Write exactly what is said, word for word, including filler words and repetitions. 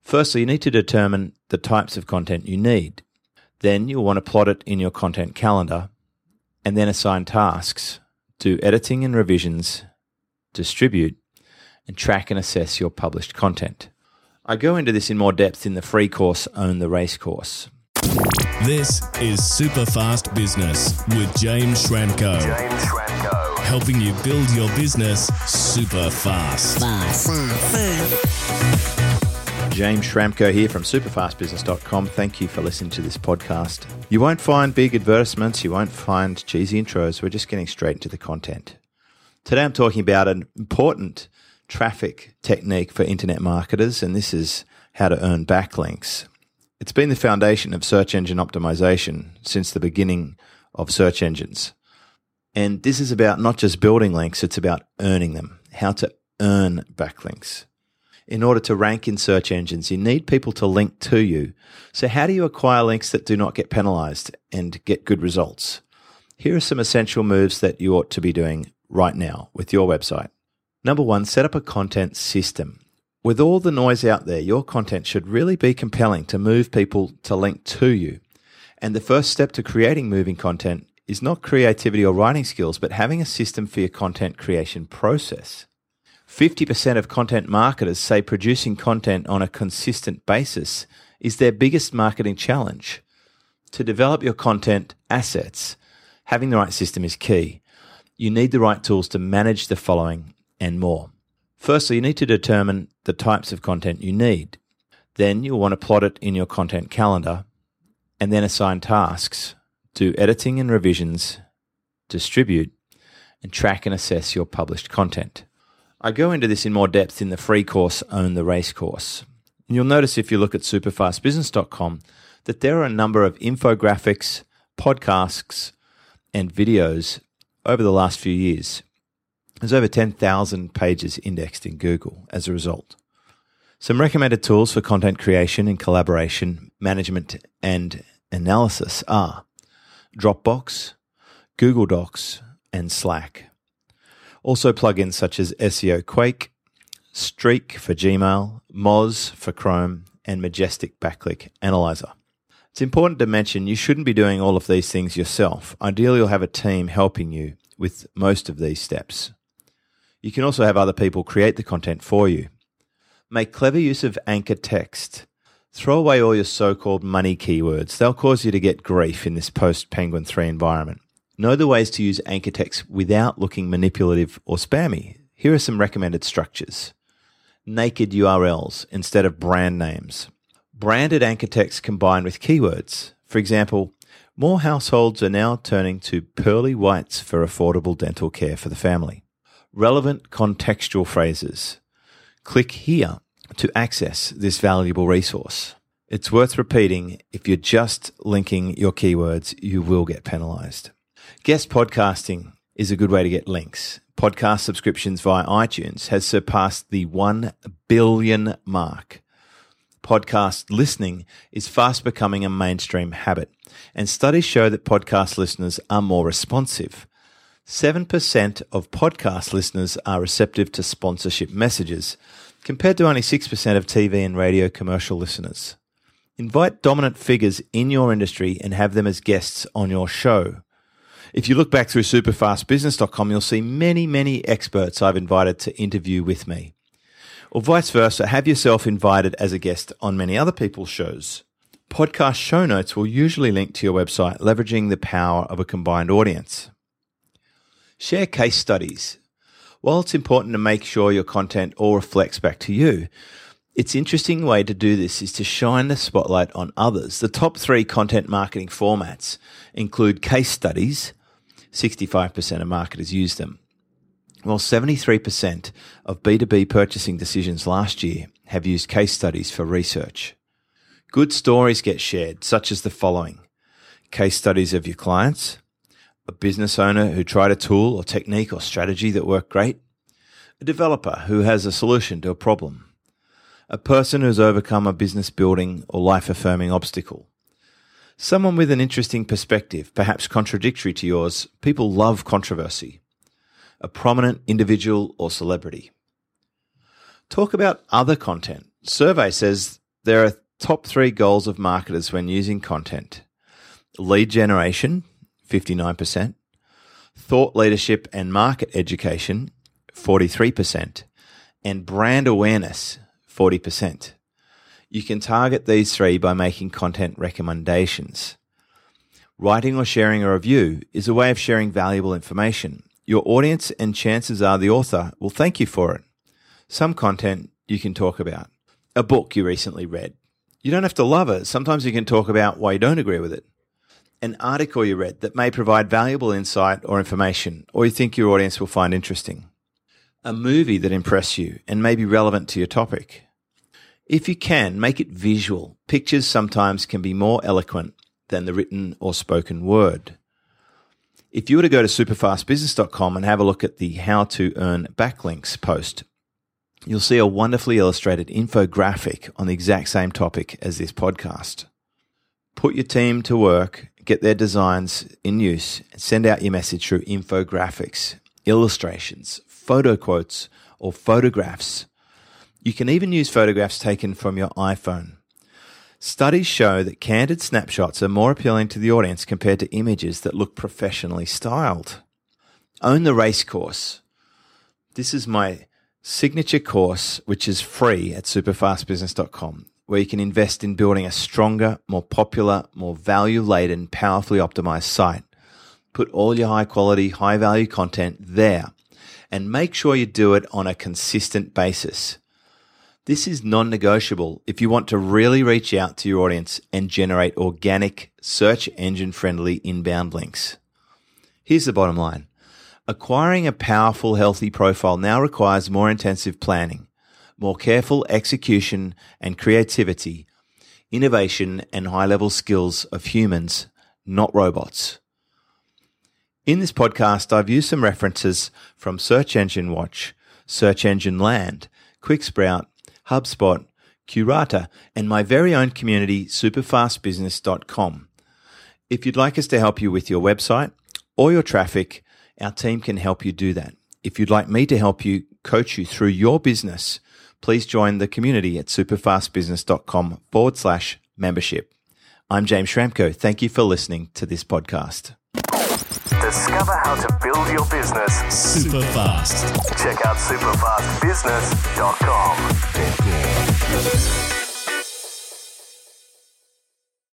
Firstly, you need to determine the types of content you need. Then you'll want to plot it in your content calendar and then assign tasks, do editing and revisions, distribute, and track and assess your published content. I go into this in more depth in the free course, Own the Race course. This is Super Fast Business with James Schramko. James Schramko. Helping you build your business super fast. Fast. Fast. James Schramko here from super fast business dot com. Thank you for listening to this podcast. You won't find big advertisements. You won't find cheesy intros. We're just getting straight into the content. Today I'm talking about an important traffic technique for internet marketers, and this is how to earn backlinks. It's been the foundation of search engine optimization since the beginning of search engines. And this is about not just building links, it's about earning them, how to earn backlinks. In order to rank in search engines, you need people to link to you. So how do you acquire links that do not get penalized and get good results? Here are some essential moves that you ought to be doing right now with your website. Number one, set up a content system. With all the noise out there, your content should really be compelling to move people to link to you. And the first step to creating moving content is not creativity or writing skills, but having a system for your content creation process. fifty percent of content marketers say producing content on a consistent basis is their biggest marketing challenge. To develop your content assets, having the right system is key. You need the right tools to manage the following and more. Firstly, you need to determine the types of content you need. Then you'll want to plot it in your content calendar and then assign tasks, do editing and revisions, distribute, and track and assess your published content. I go into this in more depth in the free course, Own the Race course. And you'll notice if you look at super fast business dot com that there are a number of infographics, podcasts, and videos over the last few years. There's over ten thousand pages indexed in Google as a result. Some recommended tools for content creation and collaboration, management, and analysis are Dropbox, Google Docs, and Slack. Also plugins such as S E O Quake, Streak for Gmail, Moz for Chrome, and Majestic Backlinks Analyzer. It's important to mention you shouldn't be doing all of these things yourself. Ideally, you'll have a team helping you with most of these steps. You can also have other people create the content for you. Make clever use of anchor text. Throw away all your so-called money keywords. They'll cause you to get grief in this post-Penguin three environment. Know the ways to use anchor text without looking manipulative or spammy. Here are some recommended structures. Naked U R Ls instead of brand names. Branded anchor text combined with keywords. For example, more households are now turning to pearly whites for affordable dental care for the family. Relevant contextual phrases. Click here to access this valuable resource. It's worth repeating, if you're just linking your keywords, you will get penalized. Guest podcasting is a good way to get links. Podcast subscriptions via iTunes has surpassed the one billion mark. Podcast listening is fast becoming a mainstream habit, and studies show that podcast listeners are more responsive. seven percent of podcast listeners are receptive to sponsorship messages, compared to only six percent of T V and radio commercial listeners. Invite dominant figures in your industry and have them as guests on your show. If you look back through super fast business dot com, you'll see many, many experts I've invited to interview with me. Or vice versa, have yourself invited as a guest on many other people's shows. Podcast show notes will usually link to your website, leveraging the power of a combined audience. Share case studies. While it's important to make sure your content all reflects back to you, it's an interesting way to do this is to shine the spotlight on others. The top three content marketing formats include case studies. sixty-five percent of marketers use them, while seventy-three percent of B two B purchasing decisions last year have used case studies for research. Good stories get shared, such as the following. Case studies of your clients, a business owner who tried a tool or technique or strategy that worked great, a developer who has a solution to a problem, a person who's overcome a business building or life-affirming obstacle, someone with an interesting perspective, perhaps contradictory to yours. People love controversy, a prominent individual or celebrity. Talk about other content. Survey says there are top three goals of marketers when using content: lead generation, fifty-nine percent, thought leadership and market education, forty-three percent, and brand awareness, forty percent. You can target these three by making content recommendations. Writing or sharing a review is a way of sharing valuable information. Your audience, and chances are the author, will thank you for it. Some content you can talk about. A book you recently read. You don't have to love it. Sometimes you can talk about why you don't agree with it. An article you read that may provide valuable insight or information, or you think your audience will find interesting. A movie that impressed you and may be relevant to your topic. If you can, make it visual. Pictures sometimes can be more eloquent than the written or spoken word. If you were to go to superfast business dot com and have a look at the How to Earn Backlinks post, you'll see a wonderfully illustrated infographic on the exact same topic as this podcast. Put your team to work, get their designs in use, and send out your message through infographics, illustrations, photo quotes, or photographs. You can even use photographs taken from your iPhone. Studies show that candid snapshots are more appealing to the audience compared to images that look professionally styled. Own the Race Course. This is my signature course, which is free at superfast business dot com, where you can invest in building a stronger, more popular, more value-laden, powerfully optimized site. Put all your high-quality, high-value content there, and make sure you do it on a consistent basis. This is non-negotiable if you want to really reach out to your audience and generate organic, search engine-friendly inbound links. Here's the bottom line. Acquiring a powerful, healthy profile now requires more intensive planning, more careful execution and creativity, innovation and high-level skills of humans, not robots. In this podcast, I've used some references from Search Engine Watch, Search Engine Land, QuickSprout, HubSpot, Curata, and my very own community, superfast business dot com. If you'd like us to help you with your website or your traffic, our team can help you do that. If you'd like me to help you, coach you through your business, please join the community at superfast business dot com forward slash membership. I'm James Schramko. Thank you for listening to this podcast. Discover how to build your business super fast. Check out superfast business dot com.